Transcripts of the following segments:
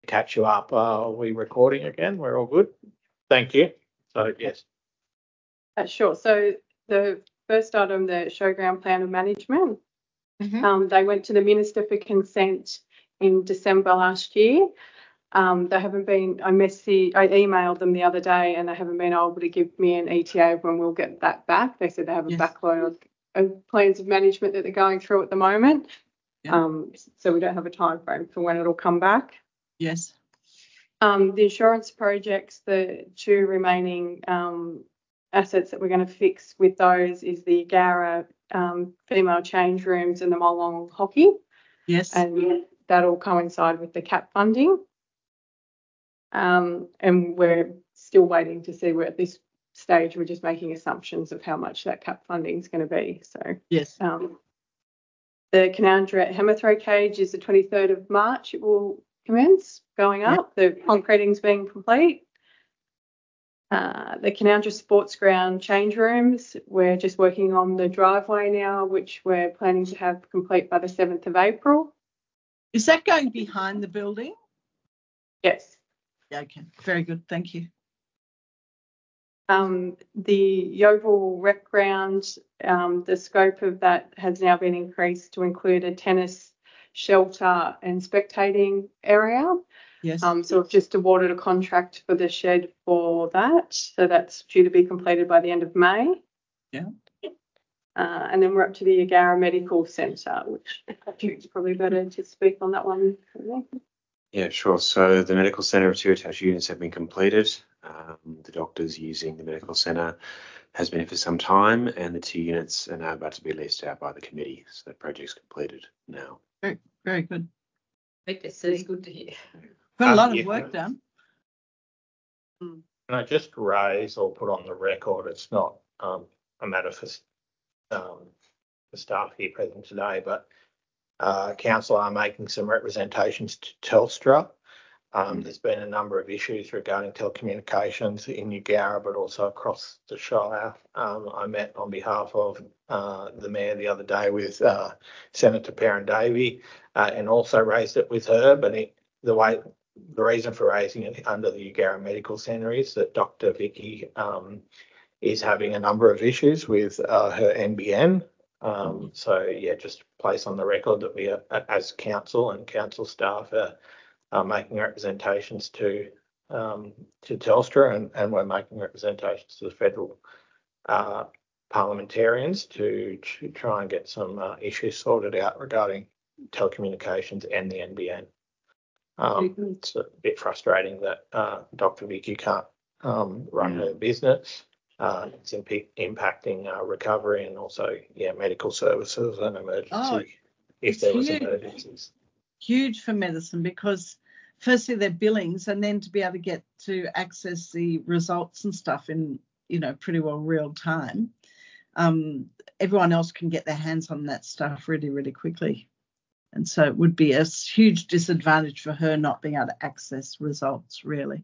catch you up. Are we recording again? We're all good? Thank you. So, yes. Sure. So the first item, the showground plan of management, they went to the Minister for consent in December last year. They haven't been, I emailed them the other day and they haven't been able to give me an ETA of when we'll get that back. They said they have a backlog of plans of management that they're going through at the moment. So we don't have a time frame for when it'll come back. Yes. The insurance projects, the two remaining assets that we're going to fix with those is the Yarra female change rooms and the Molong hockey. Yes. And that'll coincide with the CAP funding. And we're still waiting to see. We're at this stage, we're just making assumptions of how much that CAP funding is going to be. So yes. The Canowindra Hemithrow cage is the 23rd of March. It will commence going up. The concreting's being complete. The Canowindra Sports Ground change rooms, we're just working on the driveway now, which we're planning to have complete by the 7th of April. Is that going behind the building? Yes. Yeah, okay. Very good. Thank you. The Yeovil Rec Ground, the scope of that has now been increased to include a tennis shelter and spectating area. Yes. So we've just awarded a contract for the shed for that. So that's due to be completed by the end of May. Yeah. And then we're up to the Agara Medical Centre, which Patrick's probably better to speak on that one. Yeah, sure. So the medical centre of 2 attached units have been completed. The doctors using the medical centre has been for some time, and the 2 units are now about to be leased out by the committee. So the project's completed now. Very, very good. It's good to hear. Got a lot of work done. Can I just raise or put on the record, it's not a matter for the staff here present today, but council are making some representations to Telstra. There's been a number of issues regarding telecommunications in Eugowra, but also across the Shire. I met on behalf of the Mayor the other day with Senator Perrin Davey and also raised it with her, but the reason for raising it under the Eugowra Medical Centre is that Dr. Vicky is having a number of issues with her NBN. So, yeah, just place on the record that we are, as council and council staff are making representations to Telstra, and we're making representations to the federal parliamentarians to try and get some issues sorted out regarding telecommunications and the NBN. It's a bit frustrating that Dr. Vicky can't run her business. It's impacting recovery and also, medical services and emergency if there was emergencies. Huge for medicine because firstly their billings, and then to be able to get to access the results and stuff in, pretty well real time. Everyone else can get their hands on that stuff really, really quickly. And so it would be a huge disadvantage for her not being able to access results, really.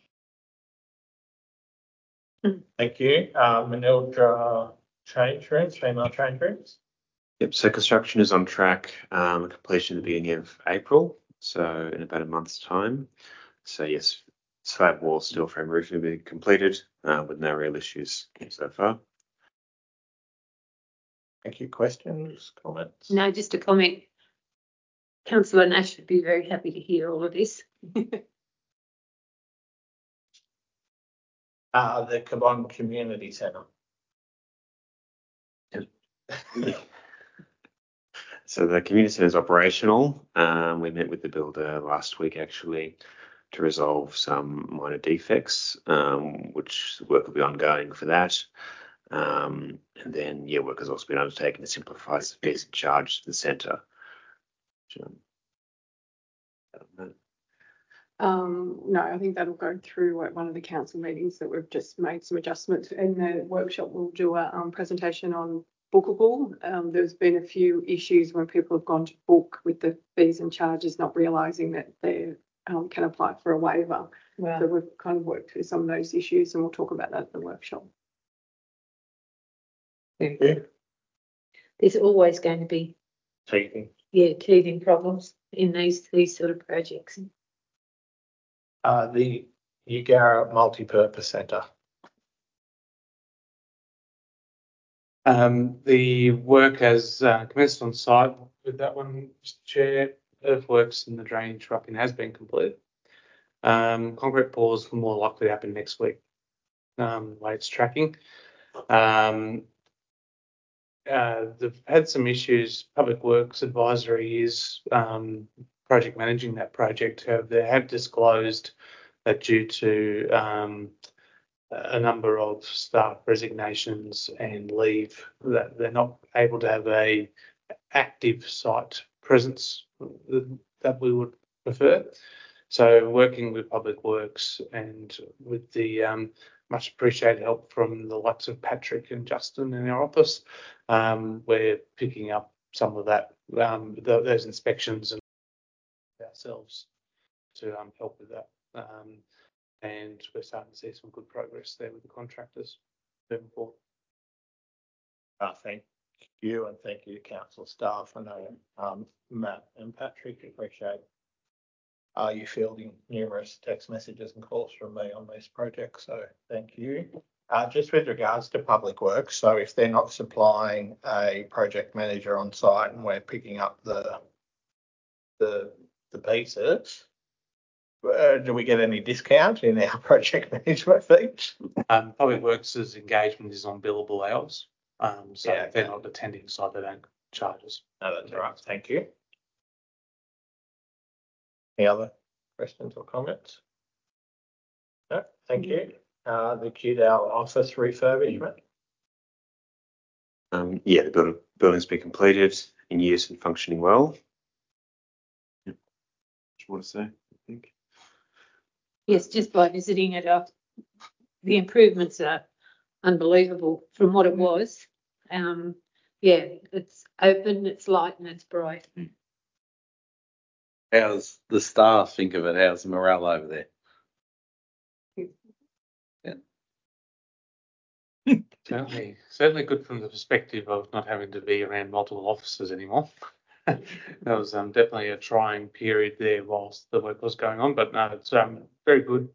Thank you. Manildra change rooms, female change rooms. Yep, so construction is on track, completion at the beginning of April, so in about a month's time. So yes, slab wall, steel frame roof will be completed with no real issues so far. Thank you. Questions, comments? No, just a comment. Councillor Nash would be very happy to hear all of this. The Cabonne Community Centre. So the community centre is operational. We met with the builder last week actually to resolve some minor defects, which work will be ongoing for that. And then work has also been undertaken to simplify the fees and charges to the centre. No, I think that'll go through at one of the council meetings that we've just made some adjustments. In the workshop, we'll do a presentation on bookable. There's been a few issues when people have gone to book with the fees and charges, not realising that they can apply for a waiver. Wow. So we've kind of worked through some of those issues, and we'll talk about that at the workshop. Very good. There's always going to be teething problems in these sort of projects. The Eugara Multipurpose Centre. The work has commenced on site with that one, Mr. Chair. Earthworks and the drainage roughing has been completed. Concrete pours will more likely happen next week, the way it's tracking. They've had some issues. Public Works Advisory is project managing that project. They have disclosed that due to a number of staff resignations and leave, that they're not able to have a active site presence that we would prefer. So working with Public Works and with the much appreciated help from the likes of Patrick and Justin in our office, we're picking up some of that, those inspections and ourselves to help with that. And we're starting to see some good progress there with the contractors moving forward. Thank you, and thank you, council staff. I know Matt and Patrick appreciate you fielding numerous text messages and calls from me on this project, so thank you. Just with regards to Public Works, so if they're not supplying a project manager on site and we're picking up the pieces, do we get any discount in our project management fees? Public Works' engagement is on billable hours, so Yeah, if they're not attending site, they don't charge us. No, that's all right. Thank you. Any other questions or comments? No, thank you. The Kewdale office refurbishment. Yeah, the building's been completed, in use and functioning well. Yeah. What do you want to say, I think? Yes, just by visiting it, the improvements are unbelievable from what it was. Yeah, it's open, it's light, and it's bright. How's the staff think of it? How's the morale over there? Certainly good from the perspective of not having to be around multiple offices anymore. That was definitely a trying period there whilst the work was going on, but no, it's very good.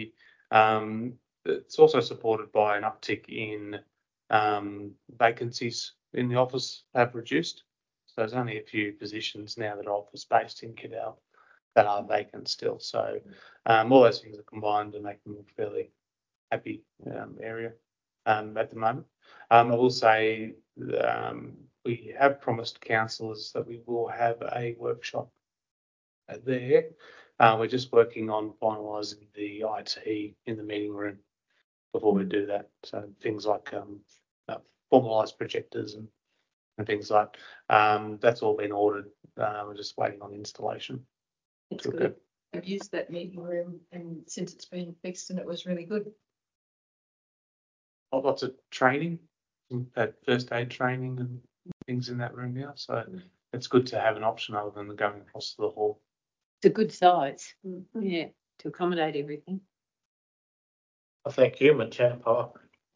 It's also supported by an uptick in vacancies in the office have reduced. So there's only a few positions now that are office based in Kewdale that are vacant still. So all those things are combined to make them a fairly happy area at the moment. I will say we have promised councillors that we will have a workshop there. We're just working on finalising the IT in the meeting room before we do that. So things like formalised projectors and things like that's all been ordered. We're just waiting on installation. It's good. I've used that meeting room and since it's been fixed and it was really good. Lots of training, had first aid training and things in that room now. So it's good to have an option other than going across the hall. It's a good size, yeah, to accommodate everything. Thank you, Machampa.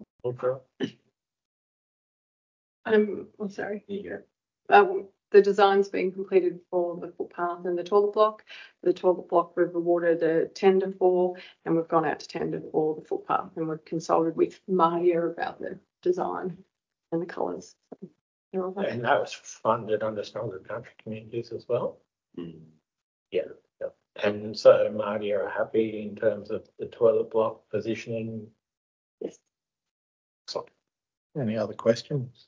Oh, sorry. The design's been completed for the footpath and the toilet block. The toilet block we've awarded a tender for, and we've gone out to tender for the footpath, and we've consulted with Maria about the design and the colours. And that was funded under Stronger Country Communities as well. Yeah. And so Marty are happy in terms of the toilet block positioning. Yes. So, any other questions?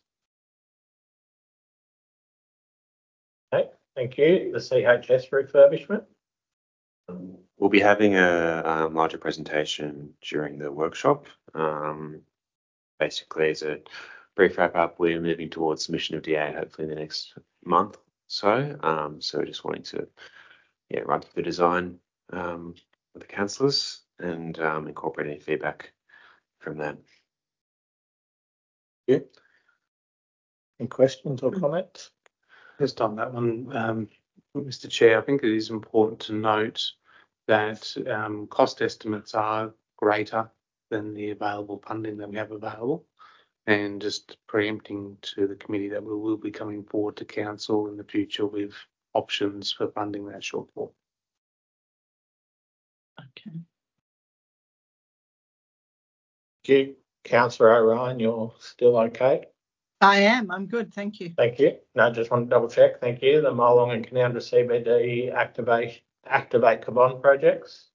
Okay, thank you. The CHS refurbishment. We'll be having a larger presentation during the workshop. Basically, as a brief wrap up, we're moving towards submission of DA hopefully in the next month or so. So just wanting to run through the design with the councillors and incorporate any feedback from them. Yeah. Any questions or comments? Just on that one, Mr. Chair, I think it is important to note that cost estimates are greater than the available funding that we have available, and just preempting to the committee that we will be coming forward to council in the future with options for funding that shortfall. Okay. Thank you. Councillor O'Ryan, you're still okay? I am. I'm good. Thank you. Thank you. No, just want to double check. Thank you. The Molong and Canowindra CBD activate Carbon projects.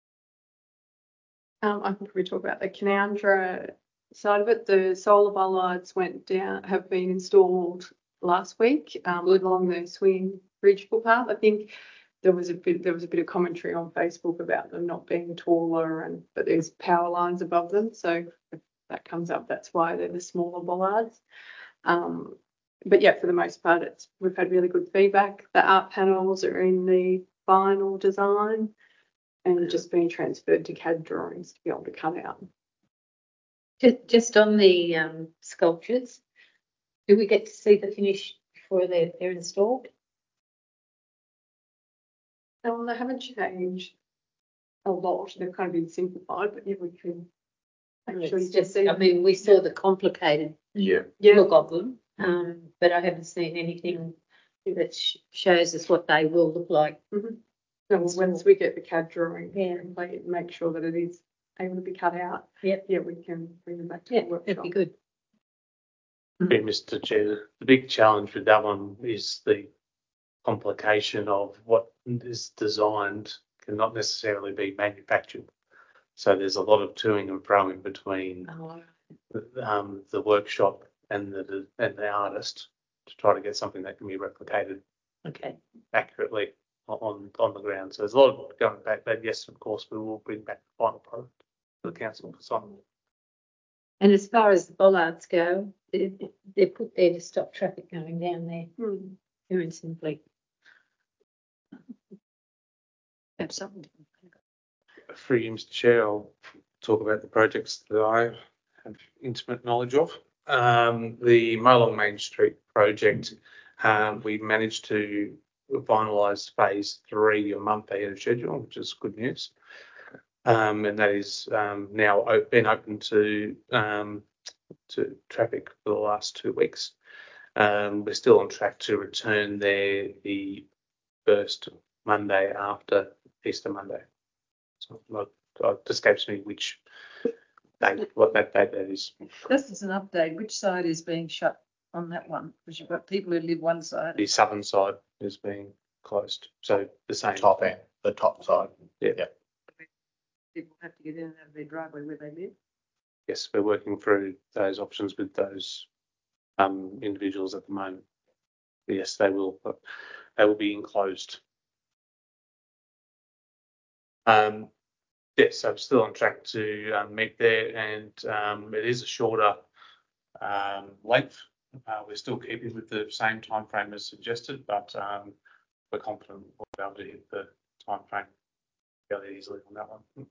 I can probably talk about the Canowindra side of it. The solar bollards have been installed last week along the swing bridge footpath. I think there was a bit of commentary on Facebook about them not being taller, but there's power lines above them, so if that comes up, that's why they're the smaller bollards. But yeah, for the most part, we've had really good feedback. The art panels are in the final design and just being transferred to CAD drawings to be able to cut out. Just on the sculptures, do we get to see the finish before they're installed? No, they haven't changed a lot. They've kind of been simplified, but yeah, we can actually just see. I mean, we saw the complicated look of them, but I haven't seen anything that shows us what they will look like. Mm-hmm. So once we get the CAD drawing complete, make sure that it is able to be cut out. Yeah, we can bring them back to the workshop. It'd be good. Mr. Chair, the big challenge with that one is the complication of what is designed cannot necessarily be manufactured. So there's a lot of toing and froing between the workshop and the artist to try to get something that can be replicated accurately on the ground. So there's a lot of going back, but yes, of course, we will bring back the final product to the council for signing. And as far as the bollards go, they're put there to stop traffic going down there. Very simply. Absolutely. Through you, Mr. Chair, I'll talk about the projects that I have intimate knowledge of. The Molong Main Street project, we managed to finalise phase 3 a month ahead of schedule, which is good news. And that is now been open to traffic for the last 2 weeks. We're still on track to return there the first Monday after Easter Monday. So it escapes me which date, what that date that is. Just as an update, which side is being shut on that one? Because you've got people who live one side. The southern side is being closed. So the same. Top end, the top side. Yeah. People have to get in and out of their driveway where they live. Yes, we're working through those options with those individuals at the moment. Yes, they will be enclosed. Yes, so I'm still on track to meet there, and it is a shorter length. We're still keeping with the same time frame as suggested, but we're confident we'll be able to hit the time frame fairly easily on that one.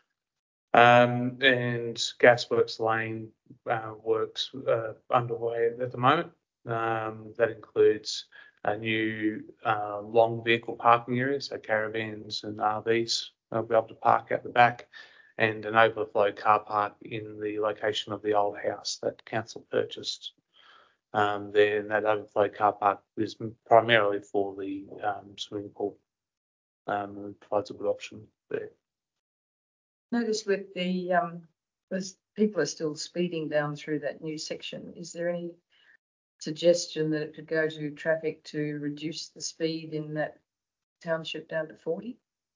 And Gasworks Lane works underway at the moment. That includes a new long vehicle parking area, so caravans and RVs will be able to park at the back, and an overflow car park in the location of the old house that council purchased. There, and that overflow car park is primarily for the swimming pool. And provides a good option there. Notice with the people are still speeding down through that new section. Is there any suggestion that it could go to traffic to reduce the speed in that township down to 40?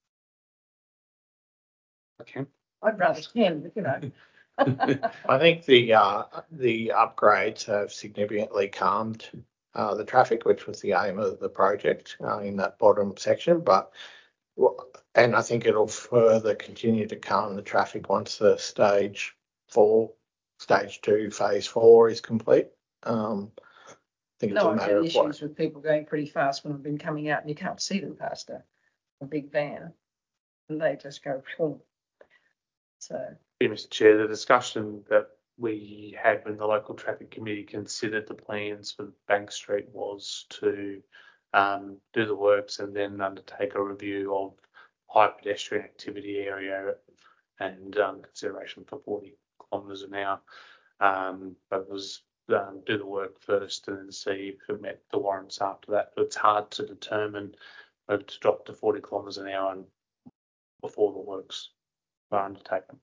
Okay. I'd rather 10, but you know. I think the upgrades have significantly calmed the traffic, which was the aim of the project in that bottom section. And I think it'll further continue to calm the traffic once the stage 2, phase 4 is complete. I think it's a matter of issues with people going pretty fast when I've been coming out and you can't see them past a big van, and they just go. So, Mr. Chair, the discussion that we had when the local traffic committee considered the plans for Bank Street was to do the works and then undertake a review of high pedestrian activity area and consideration for 40 kilometres an hour. But it was do the work first and then see if it met the warrants after that. But it's hard to determine whether to drop to 40 kilometres an hour and before the works are undertaken.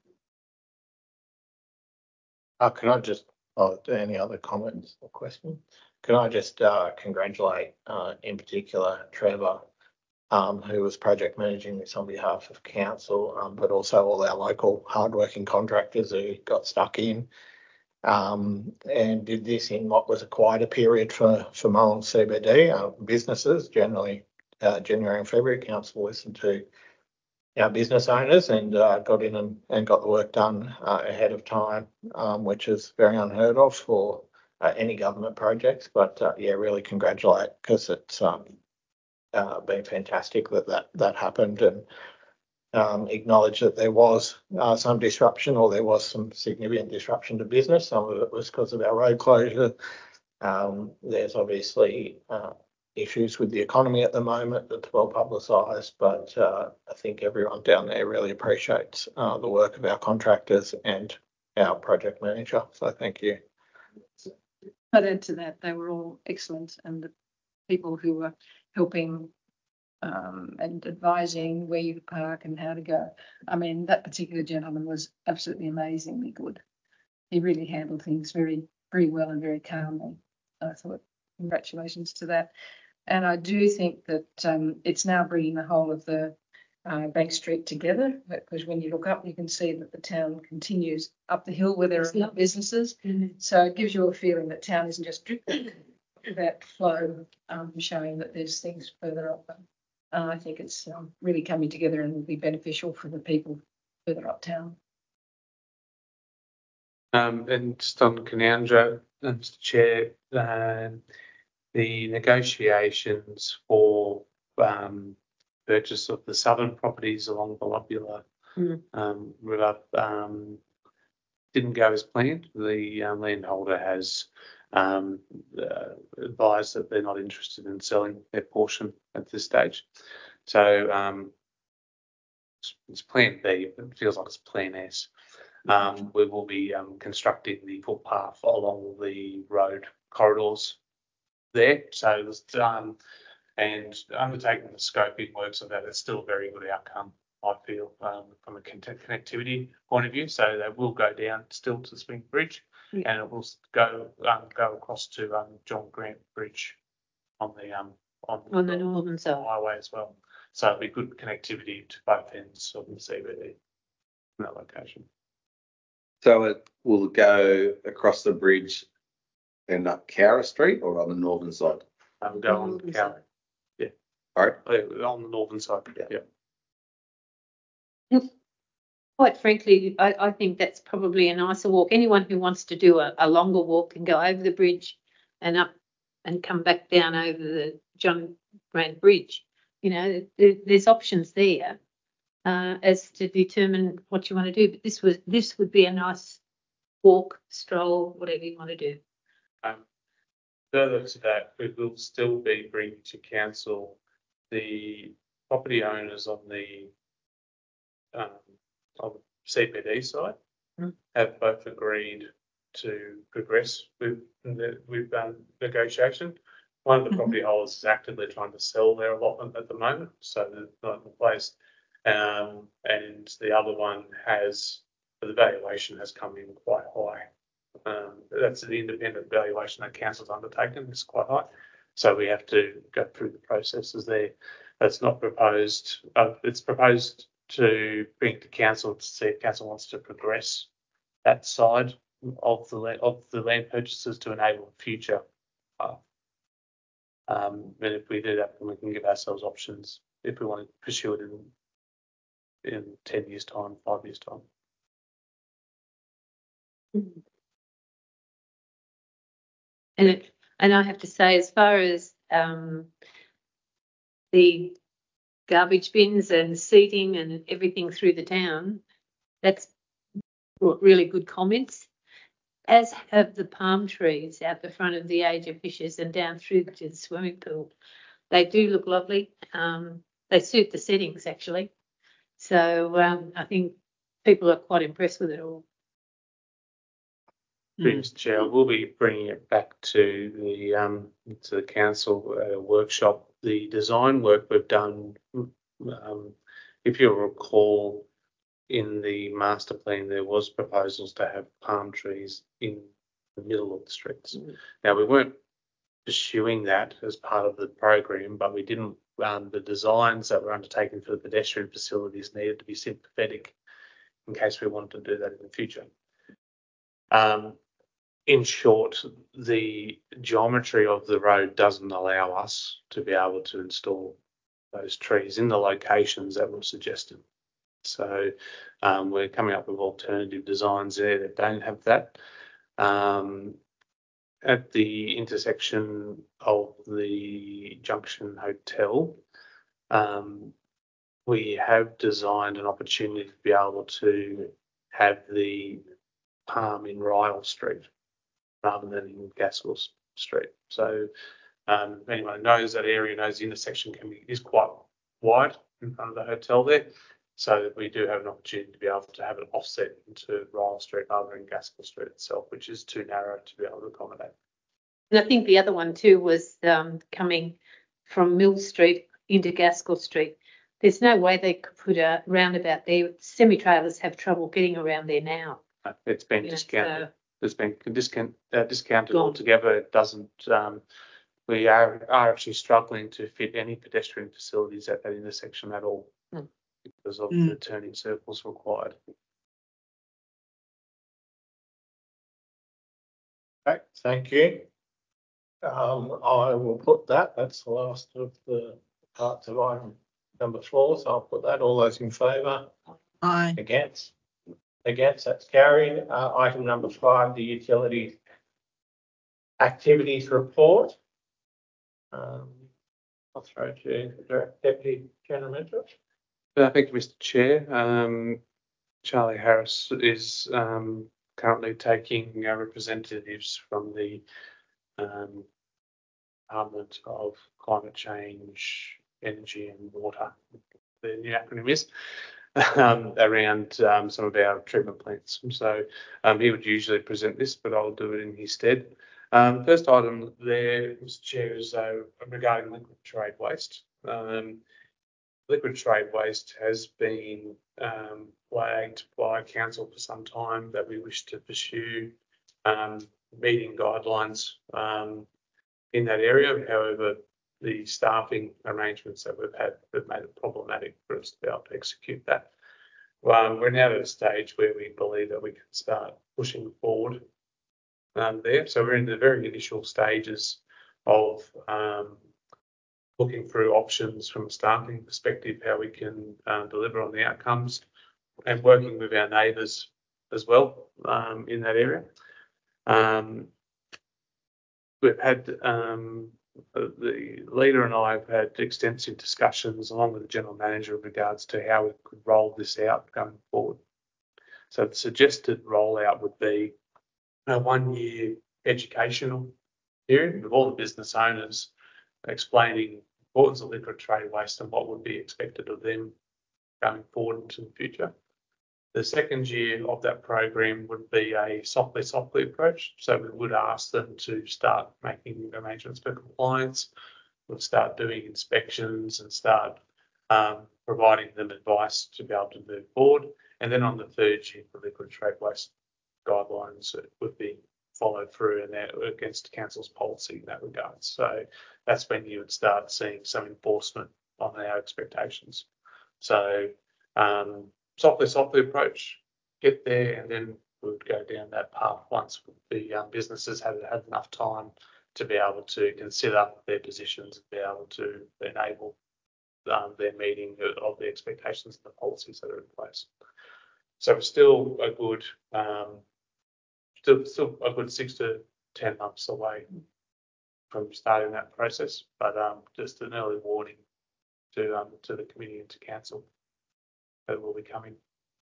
Can I just, any other comments or questions? Can I just congratulate in particular Trevor, who was project managing this on behalf of council, but also all our local hardworking contractors who got stuck in and did this in what was a quieter period for Mullum CBD. Businesses generally, January and February, council listened to our business owners and got in and got the work done ahead of time, which is very unheard of for any government projects. But yeah, really congratulate, because it's been fantastic that happened, and acknowledge that there was some disruption, or there was some significant disruption to business. Some of it was because of our road closure. There's obviously issues with the economy at the moment that's well publicised, but I think everyone down there really appreciates the work of our contractors and our project manager. So thank you. I'd add to that, they were all excellent, and the people who were helping and advising where you park and how to go. I mean, that particular gentleman was absolutely amazingly good. He really handled things very, very well and very calmly. I thought, congratulations to that. And I do think that it's now bringing the whole of the Bank Street together, because when you look up, you can see that the town continues up the hill where there are no businesses. Mm-hmm. So it gives you a feeling that town isn't just drifting, that flow, showing that there's things further up. I think it's really coming together and will be beneficial for the people further uptown. And just on Canowindra, Mr. Chair, the negotiations for purchase of the southern properties along the Lobula River didn't go as planned. The landholder has advised that they're not interested in selling their portion at this stage. So it's Plan B, but it feels like it's Plan S. We will be constructing the footpath along the road corridors there. So and undertaking the scoping works of that is still a very good outcome, I feel, from a connectivity point of view. So they will go down still to Swing Bridge, and it will go across to John Grant Bridge on the northern side highway as well. So it'll be good connectivity to both ends of the CBD in that location. So it will go across the bridge and up Cowra Street, or on the northern side? Go on Cowra. Yeah. All right. On the northern side. Yeah. Quite frankly, I think that's probably a nicer walk. Anyone who wants to do a longer walk can go over the bridge and up and come back down over the John Grant Bridge. You know, there's options there as to determine what you want to do. But this would be a nice walk, stroll, whatever you want to do. Further to that, we will still be bringing to council the property owners on the CPD side have both agreed to progress with negotiation. One of the property holders is actively trying to sell their allotment at the moment, so they're not in place. And the other one the valuation has come in quite high. That's the independent valuation that council's undertaken. It's quite high. So we have to go through the processes there. That's not proposed. It's proposed to bring to council to see if council wants to progress that side of the land purchases to enable future path. And if we do that, then we can give ourselves options if we want to pursue it in 10 years' time, 5 years' time. Mm-hmm. And I have to say, as far as the garbage bins and seating and everything through the town, that's brought really good comments, as have the palm trees out the front of the Age of Fishes and down through to the swimming pool. They do look lovely. They suit the settings, actually. So I think people are quite impressed with it all. Mr. Chair, we'll be bringing it back to the council at a workshop. The design work we've done if you recall, in the master plan, there was proposals to have palm trees in the middle of the streets. Now, we weren't pursuing that as part of the program, but we didn't. The designs that were undertaken for the pedestrian facilities needed to be sympathetic in case we wanted to do that in the future. In short, the geometry of the road doesn't allow us to be able to install those trees in the locations that were suggested. So we're coming up with alternative designs there that don't have that. At the intersection of the Junction Hotel, we have designed an opportunity to be able to have the palm in Ryle Street rather than in Gaskell Street. So anyone knows that area knows the intersection is quite wide in front of the hotel there. So we do have an opportunity to be able to have it offset into Ryle Street rather than Gaskell Street itself, which is too narrow to be able to accommodate. And I think the other one too was coming from Mill Street into Gaskell Street. There's no way they could put a roundabout there. Semi-trailers have trouble getting around there now. It's been discounted. It's been discounted altogether. It doesn't. We are actually struggling to fit any pedestrian facilities at that intersection at all because of the turning circles required. Okay, thank you. I will put that. That's the last of the parts of item number 4. So I'll put that. All those in favour? Aye. Against? Against, that's carried. Item number 5, the utilities activities report. I'll throw to the Deputy General Manager. Thank you, Mr. Chair. Charlie Harris is currently taking representatives from the Department of Climate Change, Energy and Water, the new acronym is, around some of our treatment plants. So he would usually present this, but I'll do it in his stead. First item there, Mr. Chair, is regarding liquid trade waste. Liquid trade waste has been flagged by Council for some time that we wish to pursue meeting guidelines in that area. However, the staffing arrangements that we've had have made it problematic for us to be able to execute that. We're now at a stage where we believe that we can start pushing forward there. So we're in the very initial stages of looking through options from a staffing perspective, how we can deliver on the outcomes, and working with our neighbours as well in that area. We've had the leader and I have had extensive discussions along with the general manager in regards to how we could roll this out going forward. So the suggested rollout would be a 1-year educational period with all the business owners explaining the importance of liquid trade waste and what would be expected of them going forward into the future. The second year of that program would be a softly approach. So we would ask them to start making arrangements for compliance. We'll start doing inspections and start providing them advice to be able to move forward. And then on the third year, the liquid trade waste guidelines would be followed through and against Council's policy in that regard. So that's when you would start seeing some enforcement on our expectations. So softly approach, get there, and then we would go down that path once the businesses have had enough time to be able to consider their positions and be able to enable their meeting of the expectations and the policies that are in place. So it's still a good, still a good 6 to 10 months away from starting that process, but just an early warning to the committee and to Council that will be coming.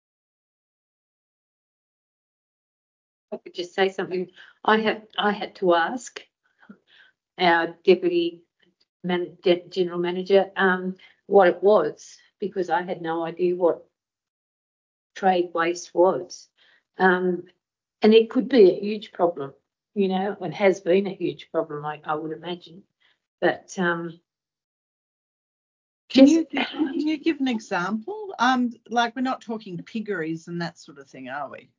I could just say something. I had to ask our deputy general manager what it was, because I had no idea what trade waste was, and it could be a huge problem, you know, and has been a huge problem, I would imagine. But can you give an example like we're not talking piggeries and that sort of thing, are we?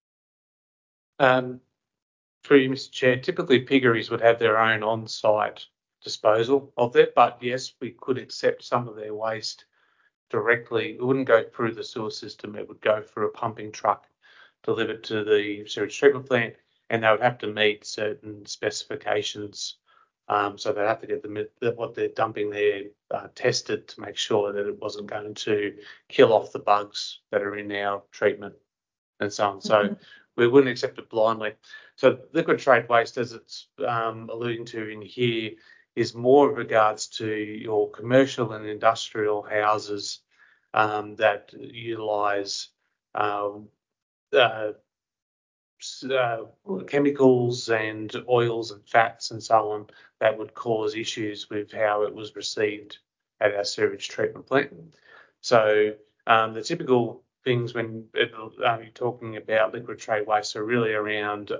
Through you, Mr. Chair, typically piggeries would have their own on-site disposal of it, but yes, we could accept some of their waste directly. It wouldn't go through the sewer system. It would go through a pumping truck delivered to the sewage treatment plant, and they would have to meet certain specifications. So they'd have to get what they're dumping there tested to make sure that it wasn't going to kill off the bugs that are in our treatment and so on. So we wouldn't accept it blindly. So liquid trade waste, as it's alluding to in here, is more in regards to your commercial and industrial houses that utilise chemicals and oils and fats and so on that would cause issues with how it was received at our sewage treatment plant. So the typical things when you're talking about liquid trade waste are really around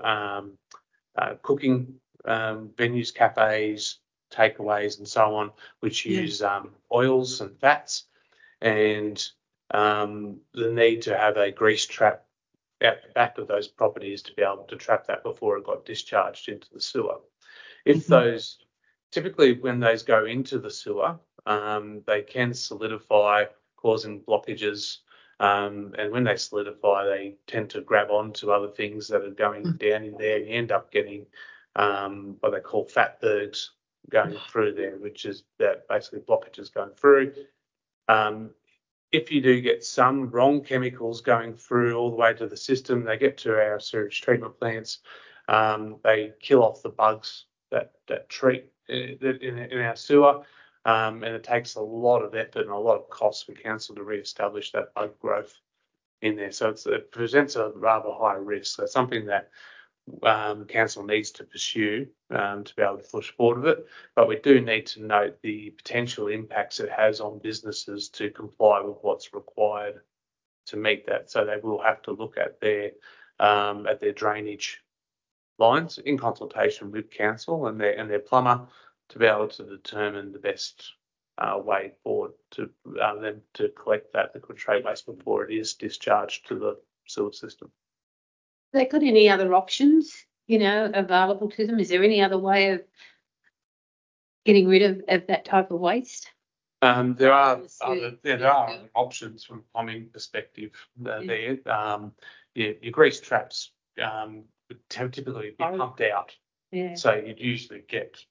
cooking venues, cafes, takeaways and so on, which use oils and fats, and the need to have a grease trap out the back of those properties to be able to trap that before it got discharged into the sewer. If those, typically when those go into the sewer, they can solidify, causing blockages, and when they solidify, they tend to grab onto other things that are going down in there. You end up getting what they call fatbergs going through there, which is that basically blockages going through. If you do get some wrong chemicals going through all the way to the system, they get to our sewage treatment plants. They kill off the bugs that treat in our sewer, and it takes a lot of effort and a lot of cost for council to re-establish that bug growth in there. So it presents a rather high risk. So it's something that council needs to pursue to be able to push forward with it, but we do need to note the potential impacts it has on businesses to comply with what's required to meet that. So they will have to look at their drainage lines in consultation with council and their plumber to be able to determine the best way forward to them to collect that liquid trade waste before it is discharged to the sewer system. Have they got any other options, available to them? Is there any other way of getting rid of that type of waste? There are options from a plumbing perspective there. Your grease traps would typically be pumped out. Yeah. So you'd usually get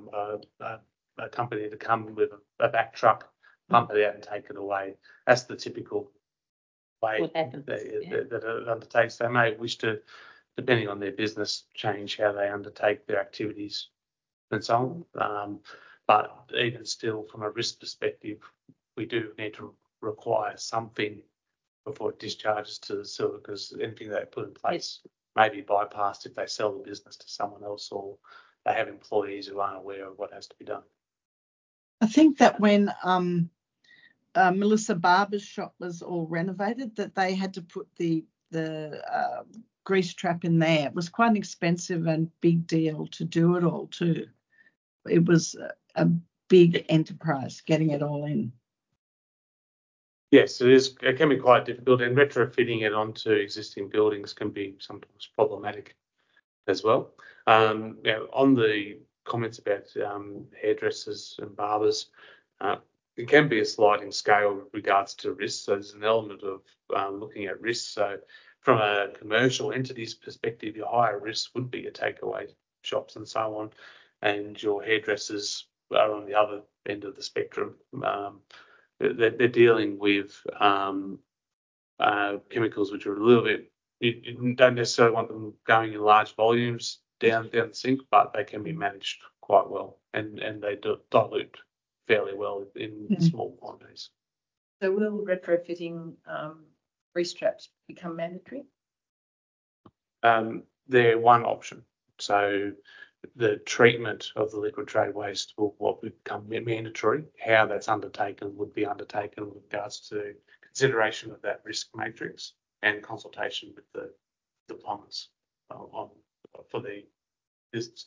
a company to come with a back truck, pump it out and take it away. That's the typical way that it undertakes. They may wish to, depending on their business, change how they undertake their activities and so on. But even still, from a risk perspective, we do need to require something before it discharges to the sewer, because anything they put in place may be bypassed if they sell the business to someone else or they have employees who aren't aware of what has to be done. I think that when Melissa Barber's shop was all renovated, that they had to put the grease trap in there. It was quite an expensive and big deal to do it all too. It was a big enterprise getting it all in. Yes, it is. It can be quite difficult, and retrofitting it onto existing buildings can be sometimes problematic as well. On the comments about hairdressers and barbers, it can be a sliding scale with regards to risk. So there's an element of looking at risk. So from a commercial entity's perspective, your higher risk would be your takeaway shops and so on, and your hairdressers are on the other end of the spectrum. They're dealing with chemicals which are a little bit, you don't necessarily want them going in large volumes down the sink, but they can be managed quite well, and they dilute fairly well in small quantities. So will retrofitting grease traps become mandatory? They're one option. So the treatment of the liquid trade waste will become mandatory. How that's undertaken would be undertaken with regards to consideration of that risk matrix and consultation with the plumbers for the business.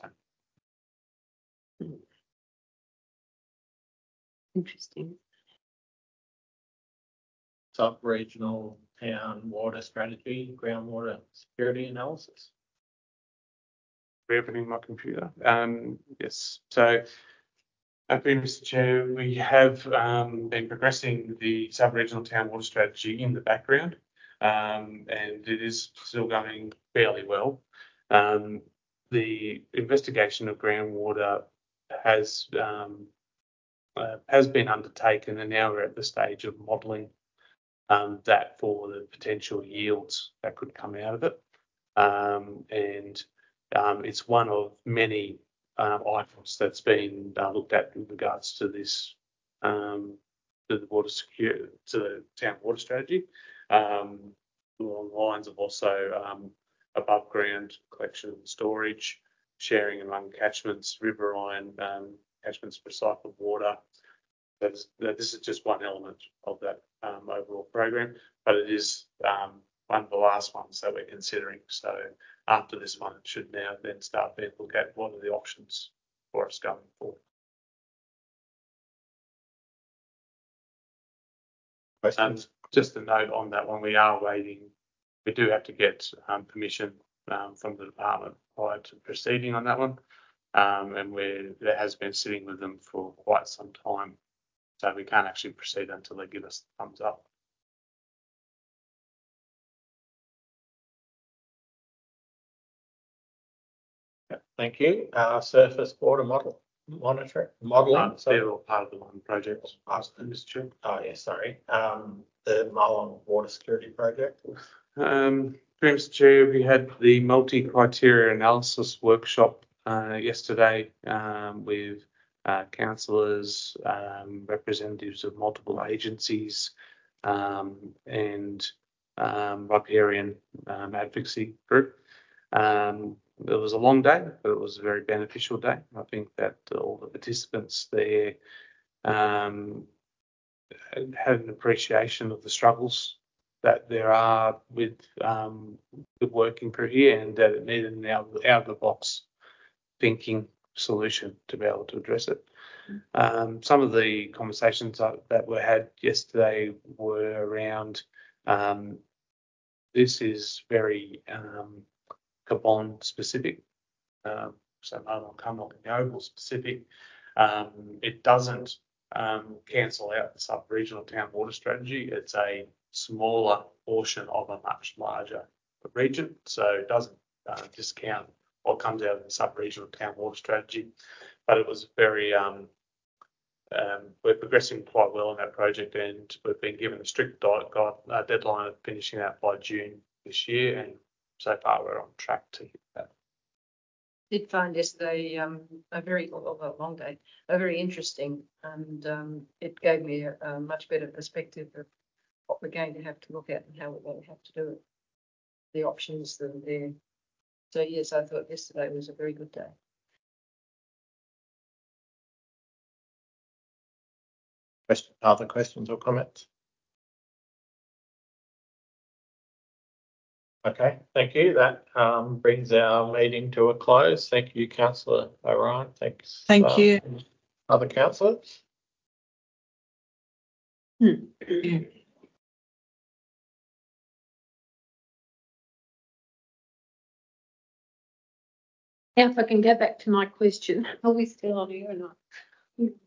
Interesting. sub-regional town water strategy, groundwater security analysis. Reopening my computer. Yes. So, Mr. Chair, we have been progressing the sub-regional town water strategy in the background, and it is still going fairly well. The investigation of groundwater has been undertaken, and now we're at the stage of modelling that for the potential yields that could come out of it. It's one of many items that's been looked at in regards to this, to the town water strategy. Along the lines of also above ground collection and storage, sharing among catchments, riverine catchments, recycled water. This is just one element of that overall program, but it is one of the last ones that we're considering. So after this one, it should now then start to look at what are the options for us going forward. Questions? Just a note on that one, we are waiting. We do have to get permission from the department prior to proceeding on that one, and that has been sitting with them for quite some time. So we can't actually proceed until they give us the thumbs up. Thank you. Surface water modelling. They're all part of the one project. Mr. Chair. Oh yeah, sorry. The Mulong Water Security Project. Mr. Chair, we had the multi-criteria analysis workshop yesterday with councillors, representatives of multiple agencies, and riparian advocacy group. It was a long day, but it was a very beneficial day. I think that all the participants there had an appreciation of the struggles that there are with the working through here, and that it needed an out of the box thinking solution to be able to address it. Some of the conversations that were had yesterday were around this is very Cabonne specific, so Mulong and Yeovil specific. It doesn't cancel out the sub-regional town water strategy. It's a smaller portion of a much larger region, so it doesn't discount what comes out of the sub-regional town water strategy. But it was very we're progressing quite well in that project, and we've been given a strict deadline of finishing out by June this year, and so far we're on track to hit that. Did find yesterday a very long day, a very interesting, and it gave me a much better perspective of what we're going to have to look at and how we're going to have to do it, the options that are there. So yes, I thought yesterday was a very good day. Other questions or comments? Okay, thank you. That brings our meeting to a close. Thank you, Councillor O'Ryan. Thanks. Thank you. Other councillors? Now, if I can go back to my question, are we still on here or not?